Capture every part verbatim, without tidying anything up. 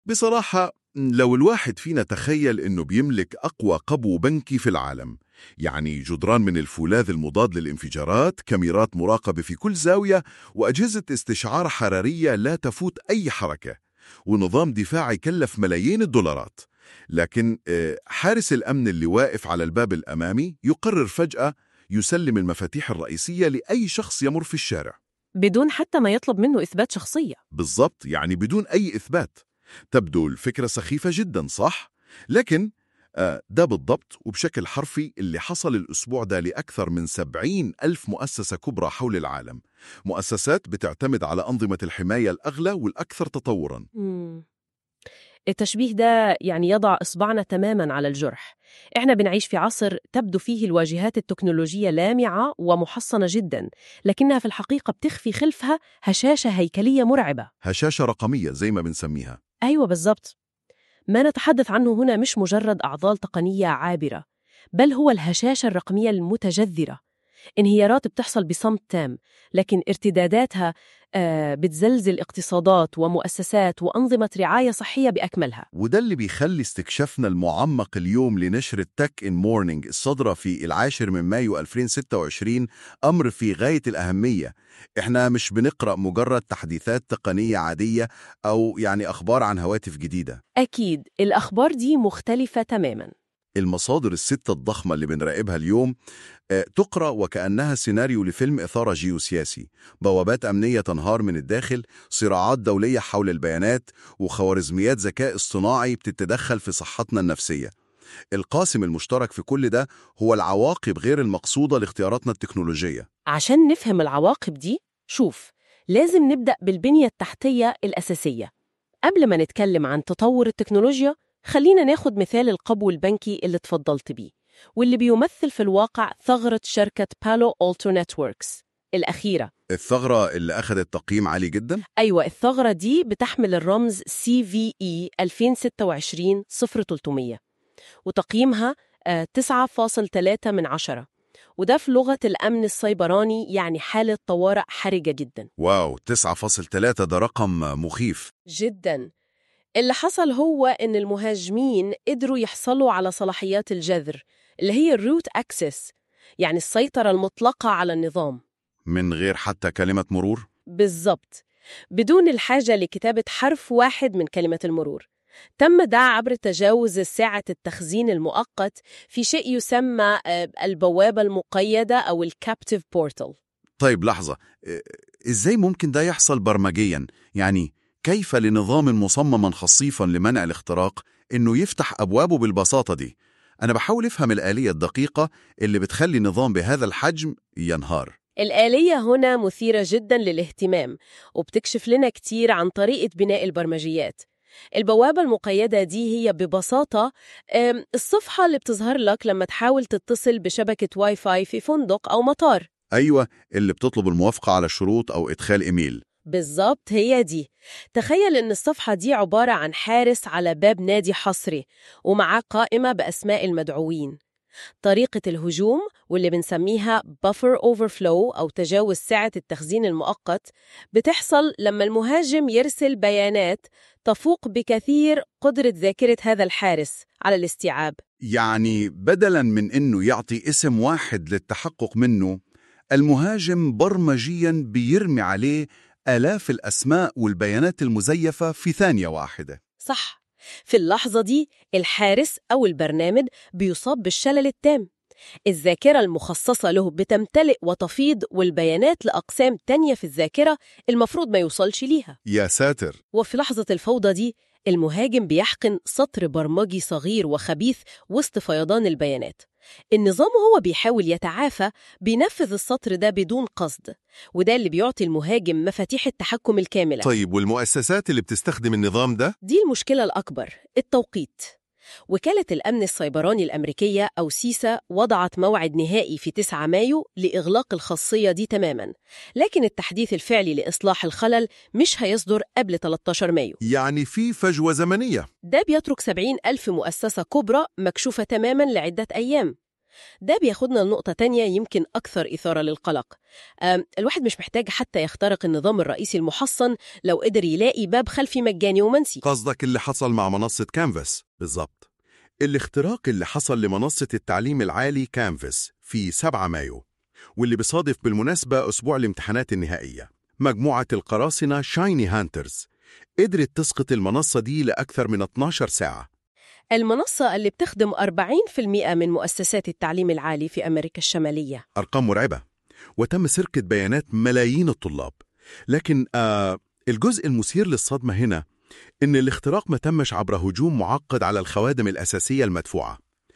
بصراحة لو الواحد فينا تخيل إنه بيملك أقوى قبو بنكي في العالم، يعني جدران من الفولاذ المضاد للانفجارات، كاميرات مراقبة في كل زاوية، وأجهزة استشعار حرارية لا تفوت أي حركة، ونظام دفاع يكلف ملايين الدولارات، لكن آه، حارس الأمن اللي واقف على الباب الأمامي يقرر فجأة يسلم المفاتيح الرئيسية لأي شخص يمر في الشارع. بدون حتى ما يطلب منه إثبات شخصية. بالضبط، يعني بدون أي إثبات. تبدو الفكرة سخيفة جدا، صح؟ لكن آه، ده بالضبط وبشكل حرفي اللي حصل الأسبوع ده لأكثر من سبعين ألف مؤسسة كبرى حول العالم، مؤسسات بتعتمد على أنظمة الحماية الأغلى والأكثر تطوراً. مم. التشبيه ده يعني يضع إصبعنا تماماً على الجرح. إحنا بنعيش في عصر تبدو فيه الواجهات التكنولوجية لامعة ومحصنة جداً، لكنها في الحقيقة بتخفي خلفها هشاشة هيكلية مرعبة. هشاشة رقمية زي ما بنسميها. أيوة بالضبط. ما نتحدث عنه هنا مش مجرد أعضال تقنية عابرة، بل هو الهشاشة الرقمية المتجذرة. انهيارات بتحصل بصمت تام، لكن ارتداداتها آه، بتزلزل اقتصادات ومؤسسات وأنظمة رعاية صحية بأكملها. وده اللي بيخلي استكشافنا المعمق اليوم لنشر التك إن مورنينج الصادرة في العاشر من مايو ألفين وستة وعشرين أمر في غاية الأهمية. إحنا مش بنقرأ مجرد تحديثات تقنية عادية أو يعني أخبار عن هواتف جديدة. أكيد الأخبار دي مختلفة تماماً. المصادر الستة الضخمة اللي بنراقبها اليوم آه، تقرأ وكأنها سيناريو لفيلم إثارة جيوسياسي، بوابات أمنية تنهار من الداخل، صراعات دولية حول البيانات، وخوارزميات ذكاء اصطناعي بتتدخل في صحتنا النفسية. القاسم المشترك في كل ده هو العواقب غير المقصودة لاختياراتنا التكنولوجية. عشان نفهم العواقب دي، شوف، لازم نبدأ بالبنية التحتية الأساسية. قبل ما نتكلم عن تطور التكنولوجيا، خلينا ناخد مثال القبو البنكي اللي تفضلت بيه، واللي بيمثل في الواقع ثغرة شركة بالو ألتو نتوركس الأخيرة. الثغرة اللي أخذت تقييم عالي جدا؟ أيوة، الثغرة دي بتحمل الرمز سي في إي ألفين وستة وعشرين صفر ثلاثمية، وتقييمها آه، تسعة فاصل ثلاثة من عشرة، وده في لغة الأمن السيبراني يعني حالة طوارئ حرجة جدا. واو، تسعة فاصل ثلاثة ده رقم مخيف جدا. اللي حصل هو إن المهاجمين قدروا يحصلوا على صلاحيات الجذر اللي هي الروت أكسس، يعني السيطرة المطلقة على النظام. من غير حتى كلمة مرور؟ بالضبط، بدون الحاجة لكتابة حرف واحد من كلمة المرور. تم ده عبر تجاوز سعة التخزين المؤقت في شيء يسمى آه، البوابة المقيدة أو الكابتيف بورتال. طيب لحظة، إيه- إزاي ممكن ده يحصل برمجياً؟ يعني كيف لنظام مصمماً خصيفاً لمنع الاختراق إنه يفتح أبوابه بالبساطة دي؟ أنا بحاول أفهم الآلية الدقيقة اللي بتخلي نظام بهذا الحجم ينهار. الآلية هنا مثيرة جدا للاهتمام، وبتكشف لنا كتير عن طريقة بناء البرمجيات. البوابة المقيدة دي هي ببساطة آم، الصفحة اللي بتظهر لك لما تحاول تتصل بشبكة واي فاي في فندق أو مطار. أيوة، اللي بتطلب الموافقة على شروط أو إدخال إيميل. بالضبط، هي دي. تخيل إن الصفحة دي عبارة عن حارس على باب نادي حصري، ومعاه قائمة بأسماء المدعوين. طريقة الهجوم واللي بنسميها buffer overflow أو تجاوز سعة التخزين المؤقت بتحصل لما المهاجم يرسل بيانات تفوق بكثير قدرة ذاكرة هذا الحارس على الاستيعاب. يعني بدلاً من إنه يعطي اسم واحد للتحقق منه، المهاجم برمجياً بيرمي عليه آلاف الأسماء والبيانات المزيفة في ثانية واحدة. صح، في اللحظة دي الحارس أو البرنامج بيصاب بالشلل التام. الذاكرة المخصصة له بتمتلئ وتفيض، والبيانات لأقسام تانية في الذاكرة المفروض ما يوصلش ليها. يا ساتر. وفي لحظة الفوضى دي المهاجم بيحقن سطر برمجي صغير وخبيث وسط فيضان البيانات. النظام هو بيحاول يتعافى بينفذ السطر ده بدون قصد، وده اللي بيعطي المهاجم مفاتيح التحكم الكاملة. طيب والمؤسسات اللي بتستخدم النظام ده؟ دي المشكلة الأكبر، التوقيت. وكالة الأمن السيبراني الأمريكية أو سيسا وضعت موعد نهائي في تسعة مايو لإغلاق الخاصية دي تماماً، لكن التحديث الفعلي لإصلاح الخلل مش هيصدر قبل ثلاثة عشر مايو. يعني في فجوة زمنية. ده بيترك سبعين ألف مؤسسة كبرى مكشوفة تماماً لعدة أيام. ده بياخدنا لنقطة تانية يمكن أكثر إثارة للقلق. أم، الواحد مش محتاج حتى يخترق النظام الرئيسي المحصن لو قدر يلاقي باب خلفي مجاني ومنسي. قصدك اللي حصل مع منصة كانفاس بالضبط. الاختراق اللي حصل لمنصة التعليم العالي كانفاس في سبعة مايو، واللي بيصادف بالمناسبة أسبوع الامتحانات النهائية. مجموعة القراصنة شايني هانترز قدرت تسقط المنصة دي لأكثر من اثناشر ساعة. المنصة اللي بتخدم أربعين بالمئة من مؤسسات التعليم العالي في أمريكا الشمالية. أرقام مرعبة، وتم سرقة بيانات ملايين الطلاب. لكن آه الجزء المثير للصدمة هنا إن الاختراق ما تمش عبر هجوم معقد على الخوادم الأساسية المدفوعة،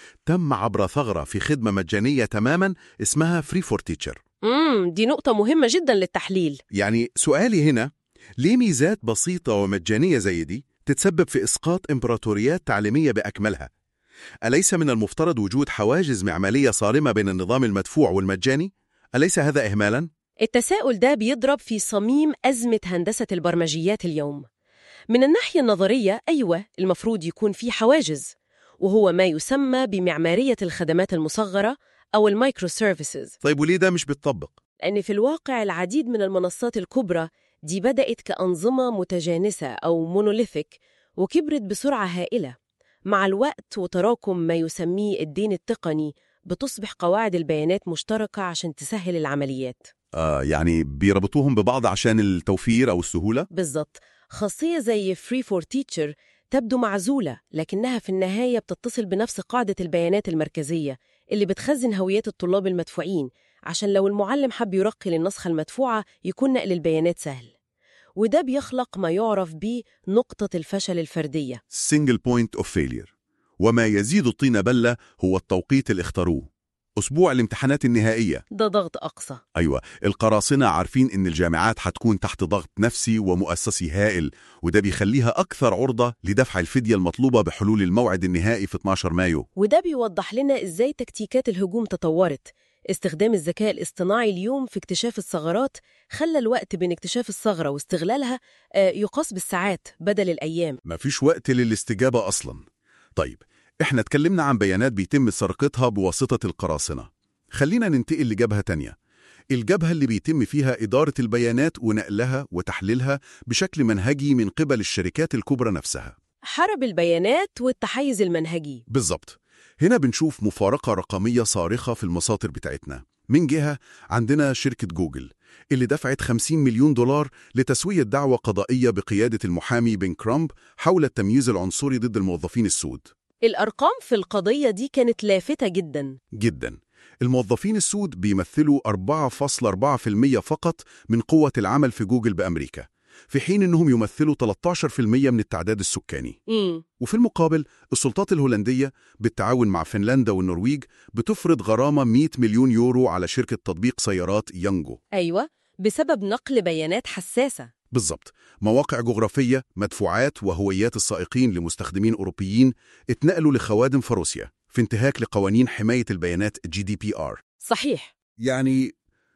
تم عبر ثغرة في خدمة مجانية تماماً اسمها Free for Teacher. امم دي نقطة مهمة جدا للتحليل. يعني سؤالي هنا، ليه ميزات بسيطة ومجانية زي دي تتسبب في إسقاط إمبراطوريات تعليمية بأكملها؟ أليس من المفترض وجود حواجز معمارية صارمة بين النظام المدفوع والمجاني؟ أليس هذا إهمالاً؟ التساؤل ده بيضرب في صميم أزمة هندسة البرمجيات اليوم. من الناحية النظرية أيوة المفروض يكون في حواجز، وهو ما يسمى بمعمارية الخدمات المصغرة أو المايكرو سيرفيسز. طيب وليه ده مش بيتطبق؟ لأن في الواقع العديد من المنصات الكبرى دي بدأت كأنظمة متجانسة أو مونوليثيك وكبرت بسرعة هائلة. مع الوقت وتراكم ما يسميه الدين التقني بتصبح قواعد البيانات مشتركة عشان تسهل العمليات. آه يعني بيربطوهم ببعض عشان التوفير أو السهولة؟ بالضبط. خاصية زي Free for Teacher تبدو معزولة، لكنها في النهاية بتتصل بنفس قاعدة البيانات المركزية اللي بتخزن هويات الطلاب المدفوعين، عشان لو المعلم حب يرقي للنسخة المدفوعة يكون نقل البيانات سهل. وده بيخلق ما يعرف بنقطة الفشل الفردية Single point of failure. وما يزيد الطين بلة هو التوقيت اللي اختاروه، أسبوع الامتحانات النهائية. ده ضغط أقصى. أيوة، القراصنة عارفين إن الجامعات حتكون تحت ضغط نفسي ومؤسسي هائل، وده بيخليها أكثر عرضة لدفع الفدية المطلوبة بحلول الموعد النهائي في اثناشر مايو. وده بيوضح لنا إزاي تكتيكات الهجوم تطورت. استخدام الذكاء الاصطناعي اليوم في اكتشاف الثغرات خلى الوقت بين اكتشاف الثغرة واستغلالها يقاس بالساعات بدل الأيام. مفيش وقت للاستجابة أصلاً. طيب، إحنا اتكلمنا عن بيانات بيتم سرقتها بواسطة القراصنة. خلينا ننتقل لجبهة تانية، الجبهة اللي بيتم فيها إدارة البيانات ونقلها وتحليلها بشكل منهجي من قبل الشركات الكبرى نفسها. حرب البيانات والتحيز المنهجي. بالضبط. هنا بنشوف مفارقة رقمية صارخة في المصادر بتاعتنا. من جهة عندنا شركة جوجل اللي دفعت خمسين مليون دولار لتسوية دعوى قضائية بقيادة المحامي بن كرامب حول التمييز العنصري ضد الموظفين السود. الأرقام في القضية دي كانت لافتة جدا جدا. الموظفين السود بيمثلوا أربعة فاصلة أربعة بالمئة فقط من قوة العمل في جوجل بأمريكا، في حين أنهم يمثلوا ثلاثة عشر بالمئة من التعداد السكاني. مم. وفي المقابل السلطات الهولندية بالتعاون مع فنلندا والنرويج بتفرض غرامة مئة مليون يورو على شركة تطبيق سيارات يانجو. أيوة، بسبب نقل بيانات حساسة. بالضبط. مواقع جغرافية، مدفوعات وهويات السائقين لمستخدمين أوروبيين اتنقلوا لخوادم في روسيا في انتهاك لقوانين حماية البيانات جي دي بي آر. صحيح. يعني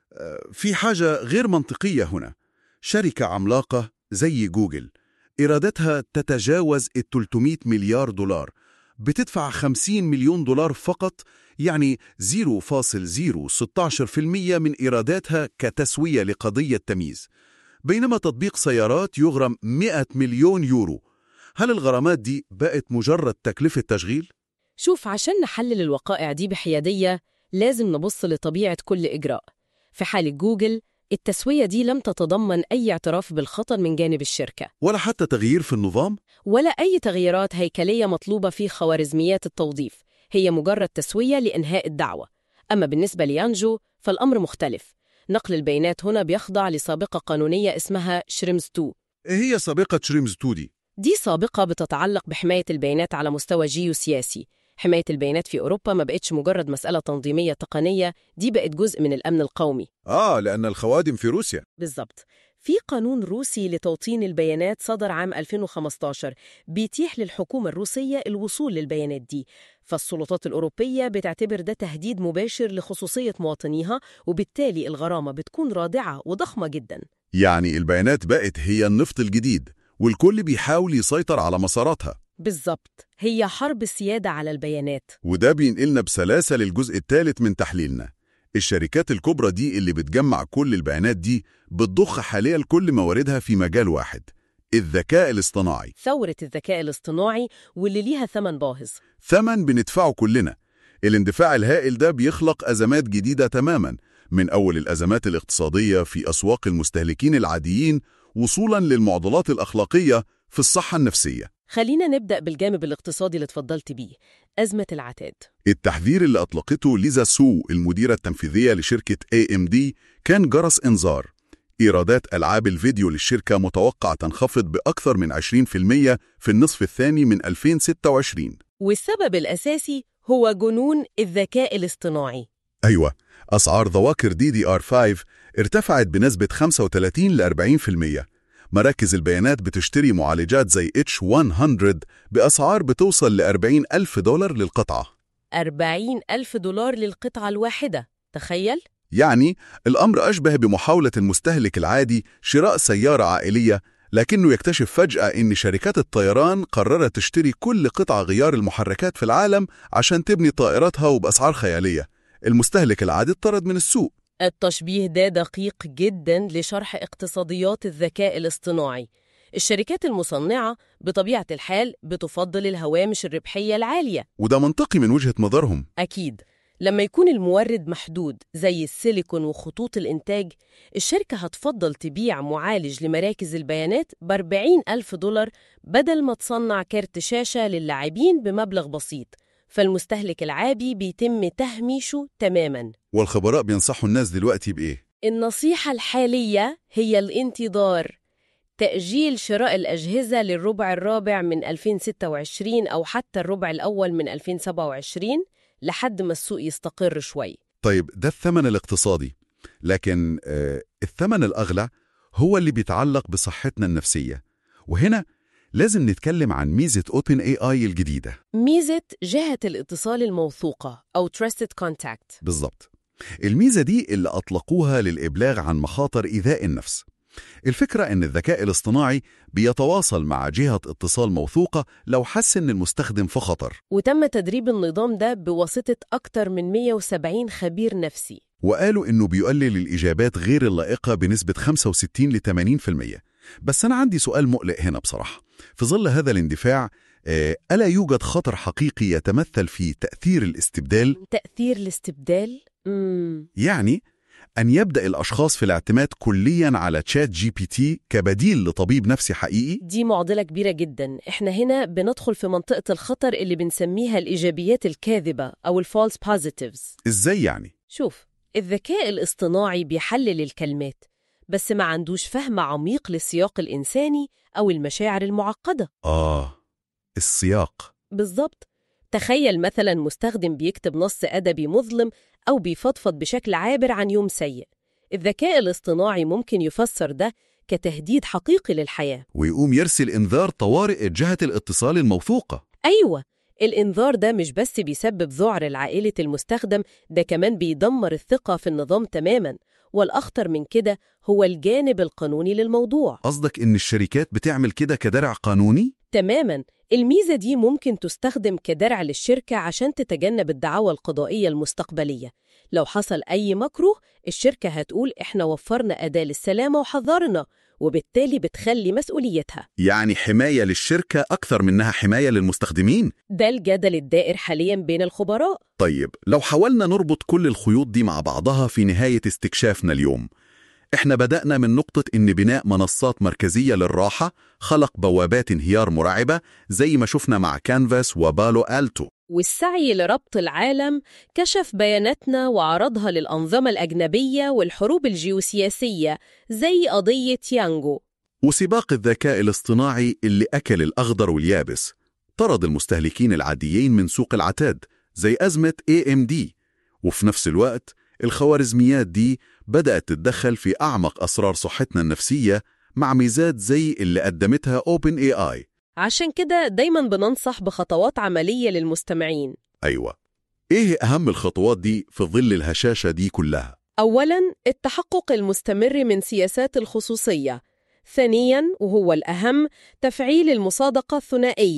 في حاجة غير منطقية هنا. شركة عملاقة زي جوجل إيراداتها تتجاوز ثلاثمئة مليار دولار بتدفع خمسين مليون دولار فقط، يعني صفر فاصلة صفر ستة عشر بالمئة من إيراداتها كتسوية لقضية تمييز، بينما تطبيق سيارات يغرم مئة مليون يورو. هل الغرامات دي بقت مجرد تكلفة تشغيل؟ شوف، عشان نحلل الوقائع دي بحيادية لازم نبص لطبيعة كل إجراء. في حالة جوجل التسوية دي لم تتضمن أي اعتراف بالخطر من جانب الشركة، ولا حتى تغيير في النظام، ولا أي تغييرات هيكلية مطلوبة في خوارزميات التوظيف. هي مجرد تسوية لإنهاء الدعوة. أما بالنسبة ليانجو فالأمر مختلف. نقل البيانات هنا بيخضع لسابقة قانونية اسمها شريمز تو. إيه هي سابقة شريمز تو دي؟ دي سابقة بتتعلق بحماية البيانات على مستوى جيوسياسي. حماية البيانات في أوروبا ما بقتش مجرد مسألة تنظيمية تقنية، دي بقت جزء من الأمن القومي. آه لأن الخوادم في روسيا. بالضبط. في قانون روسي لتوطين البيانات صدر عام ألفين وخمسة عشر بيتيح للحكومة الروسية الوصول للبيانات دي، فالسلطات الأوروبية بتعتبر ده تهديد مباشر لخصوصية مواطنيها، وبالتالي الغرامة بتكون رادعة وضخمة جدا. يعني البيانات بقت هي النفط الجديد والكل بيحاول يسيطر على مساراتها. بالظبط، هي حرب السيادة على البيانات. وده بينقلنا بسلاسة للجزء الثالث من تحليلنا. الشركات الكبرى دي اللي بتجمع كل البيانات دي بتضخ حاليا كل مواردها في مجال واحد، الذكاء الاصطناعي. ثورة الذكاء الاصطناعي واللي ليها ثمن باهظ. ثمن بندفعه كلنا. الاندفاع الهائل ده بيخلق أزمات جديدة تماما، من أول الأزمات الاقتصادية في أسواق المستهلكين العاديين وصولا للمعضلات الأخلاقية في الصحة النفسية. خلينا نبدأ بالجانب الاقتصادي اللي اتفضلت بيه، أزمة العتاد. التحذير اللي أطلقته ليزا سو المديرة التنفيذية لشركة إيه إم دي كان جرس إنذار. إيرادات ألعاب الفيديو للشركة متوقع تنخفض بأكثر من عشرين بالمئة في النصف الثاني من ألفين وستة وعشرين. والسبب الأساسي هو جنون الذكاء الاصطناعي. أيوة، أسعار ذواكر دي دي آر خمسة ارتفعت بنسبة خمسة وثلاثين إلى أربعين بالمئة. مراكز البيانات بتشتري معالجات زي إتش مية بأسعار بتوصل ل أربعين ألف دولار للقطعة. أربعين ألف دولار للقطعة الواحدة، تخيل؟ يعني الأمر أشبه بمحاولة المستهلك العادي شراء سيارة عائلية، لكنه يكتشف فجأة إن شركات الطيران قررت تشتري كل قطع غيار المحركات في العالم عشان تبني طائراتها وبأسعار خيالية. المستهلك العادي اطرد من السوق. التشبيه ده دقيق جدا لشرح اقتصاديات الذكاء الاصطناعي. الشركات المصنعة بطبيعة الحال بتفضل الهوامش الربحية العالية، وده منطقي من وجهة نظرهم. أكيد. لما يكون المورد محدود زي السيليكون وخطوط الإنتاج، الشركة هتفضل تبيع معالج لمراكز البيانات بأربعين ألف دولار بدل ما تصنع كارت شاشة للاعبين بمبلغ بسيط. فالمستهلك العادي بيتم تهميشه تماماً. والخبراء بينصحوا الناس دلوقتي بإيه؟ النصيحة الحالية هي الانتظار، تأجيل شراء الأجهزة للربع الرابع من ألفين وستة وعشرين أو حتى الربع الأول من ألفين وسبعة وعشرين لحد ما السوق يستقر شوي. طيب، ده الثمن الاقتصادي، لكن آه الثمن الأغلى هو اللي بيتعلق بصحتنا النفسية. وهنا لازم نتكلم عن ميزة أوبن إيه آي الجديدة. ميزة جهة الاتصال الموثوقة أو Trusted Contact. بالضبط. الميزة دي اللي أطلقوها للإبلاغ عن مخاطر إيذاء النفس. الفكرة إن الذكاء الاصطناعي بيتواصل مع جهة اتصال موثوقة لو حس إن المستخدم في خطر. وتم تدريب النظام ده بواسطة أكتر من مئة وسبعين خبير نفسي. وقالوا إنه بيقلل الإجابات غير اللائقة بنسبة خمسة وستين إلى ثمانين بالمئة. بس أنا عندي سؤال مقلق هنا بصراحة. في ظل هذا الاندفاع، آه، ألا يوجد خطر حقيقي يتمثل في تأثير الاستبدال؟ تأثير الاستبدال؟ مم. يعني أن يبدأ الأشخاص في الاعتماد كلياً على تشات جي بي تي كبديل لطبيب نفسي حقيقي؟ دي معضلة كبيرة جدا. احنا هنا بندخل في منطقة الخطر اللي بنسميها الإيجابيات الكاذبة أو الفالس بوزيتيفز. إزاي يعني؟ شوف، الذكاء الاصطناعي بيحلل الكلمات بس ما عندوش فهم عميق للسياق الإنساني أو المشاعر المعقدة. آه، السياق. بالضبط. تخيل مثلا مستخدم بيكتب نص أدبي مظلم أو بيفضفض بشكل عابر عن يوم سيء. الذكاء الاصطناعي ممكن يفسر ده كتهديد حقيقي للحياة، ويقوم يرسل إنذار طوارئ جهة الاتصال الموثوقة. أيوة، الإنذار ده مش بس بيسبب ذعر لعائلة المستخدم، ده كمان بيدمر الثقة في النظام تماماً. والأخطر من كده هو الجانب القانوني للموضوع. قصدك إن الشركات بتعمل كده كدرع قانوني؟ تماماً. الميزة دي ممكن تستخدم كدرع للشركة عشان تتجنب الدعاوى القضائية المستقبلية. لو حصل أي مكروه، الشركة هتقول إحنا وفرنا أداة للسلامة وحذرنا، وبالتالي بتخلي مسؤوليتها. يعني حماية للشركة أكثر منها حماية للمستخدمين؟ ده الجدل الدائر حالياً بين الخبراء. طيب، لو حاولنا نربط كل الخيوط دي مع بعضها في نهاية استكشافنا اليوم، إحنا بدأنا من نقطة إن بناء منصات مركزية للراحة خلق بوابات انهيار مرعبة زي ما شفنا مع كانفاس وبالو ألتو، والسعي لربط العالم كشف بياناتنا وعرضها للأنظمة الأجنبية والحروب الجيوسياسية زي قضية يانجو، وسباق الذكاء الاصطناعي اللي أكل الأخضر واليابس طرد المستهلكين العاديين من سوق العتاد زي أزمة إيه إم دي. وفي نفس الوقت الخوارزميات دي بدأت تتدخل في أعمق أسرار صحتنا النفسية مع ميزات زي اللي قدمتها أوبن إيه آي. عشان كده دايما بننصح بخطوات عملية للمستمعين. أيوة، إيه أهم الخطوات دي في ظل الهشاشة دي كلها؟ أولاً، التحقق المستمر من سياسات الخصوصية. ثانياً، وهو الأهم، تفعيل المصادقة الثنائية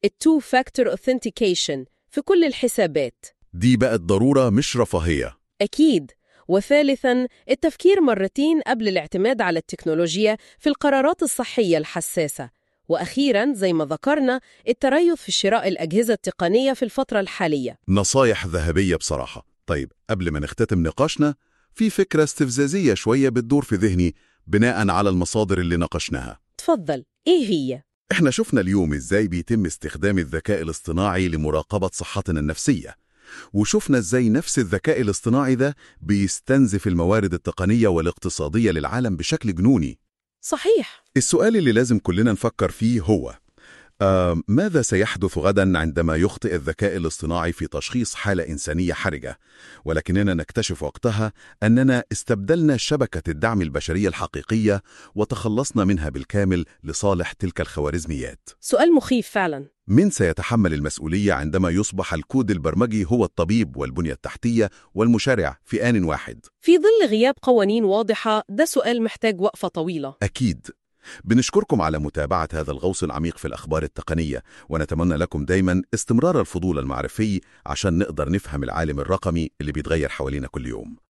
التو فاكتور authentication في كل الحسابات. دي بقت ضرورة مش رفاهية. أكيد. وثالثاً، التفكير مرتين قبل الاعتماد على التكنولوجيا في القرارات الصحية الحساسة. وأخيراً زي ما ذكرنا، التريث في شراء الأجهزة التقنية في الفترة الحالية. نصايح ذهبية بصراحة. طيب قبل ما نختتم نقاشنا، في فكرة استفزازية شوية بتدور في ذهني بناء على المصادر اللي ناقشناها. تفضل، إيه هي؟ إحنا شفنا اليوم إزاي بيتم استخدام الذكاء الاصطناعي لمراقبة صحتنا النفسية، وشفنا إزاي نفس الذكاء الاصطناعي ده بيستنزف الموارد التقنية والاقتصادية للعالم بشكل جنوني. صحيح. السؤال اللي لازم كلنا نفكر فيه هو آه ماذا سيحدث غدا عندما يخطئ الذكاء الاصطناعي في تشخيص حالة إنسانية حرجة، ولكننا نكتشف وقتها أننا استبدلنا شبكة الدعم البشرية الحقيقية وتخلصنا منها بالكامل لصالح تلك الخوارزميات؟ سؤال مخيف فعلاً. من سيتحمل المسؤولية عندما يصبح الكود البرمجي هو الطبيب والبنية التحتية والمشرع في آن واحد؟ في ظل غياب قوانين واضحة، ده سؤال محتاج وقفة طويلة. أكيد. بنشكركم على متابعة هذا الغوص العميق في الأخبار التقنية، ونتمنى لكم دايما استمرار الفضول المعرفي عشان نقدر نفهم العالم الرقمي اللي بيتغير حوالينا كل يوم.